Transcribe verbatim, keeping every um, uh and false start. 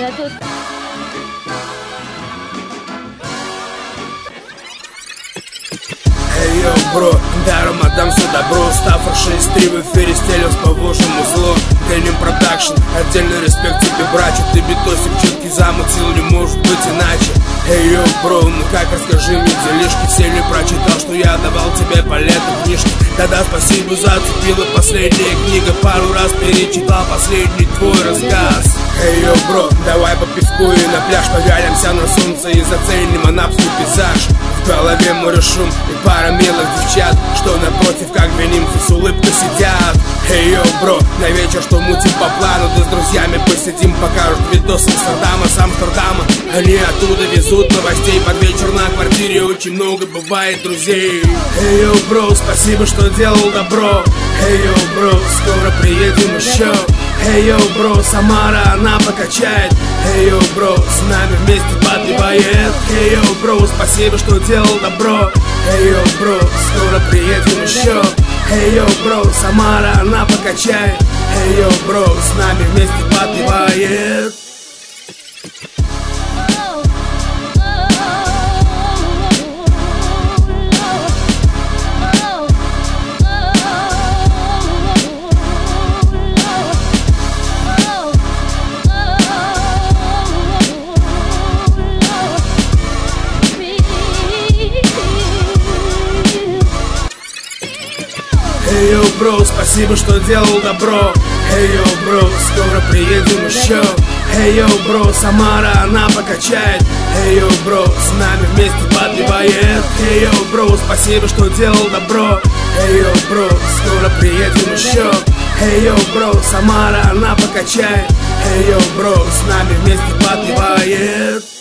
я тут. Эй, йоу, бро, даром отдам все добро. Стаффор шесть три в эфире, стелюсь по вашему злу. Деним продакшн, отдельный респект тебе, братья. Ты битосик, четкий замысел, не может быть иначе. Эй, йоу, бро, ну как, расскажи мне делишки. Все ли прочитал, что я давал тебе по лету книжки? Да-да, спасибо, зацепила последняя книга. Пару раз перечитал последний твой рассказ. Эй, йоу, бро, давай по пивку и на пляж повялимся на солнце и заценим анапский пейзаж. В голове море шум и пара милых девчат, что напротив, как две нимфы с улыбкой сидят. Эй, йоу, бро, на вечер что мутим по плану? Да с друзьями посидим, покажут видос Амстердама, с Амстердама. Они оттуда везут новостей под вечер на квартире. Очень много бывает друзей. Эй, йоу, бро, спасибо, что делал добро. Эй, йоу, бро, скоро приедем еще. Эй, йоу, бро, Самара, она покачает. Эй, йоу, бро, с нами вместе подпевает. Эй, йоу, бро, спасибо, что делал добро. Эй, йоу, бро, скоро приедем еще. Эй, йоу, бро, Самара, она покачает. Эй, йоу, бро, с нами вместе подпевает. Эй, йоу, бро, спасибо, что делал добро. Эй, йоу, бро, скоро приедем еще. Эй, йоу, бро, Самара, она покачает. Эй, йоу, бро, с нами вместе подпевает. Эй, йоу, бро, спасибо, что делал добро. Эй, йоу, бро, скоро приедем еще. Эй, йоу, бро, Самара, она покачает. Эй, йоу, бро, с нами вместе подпевает.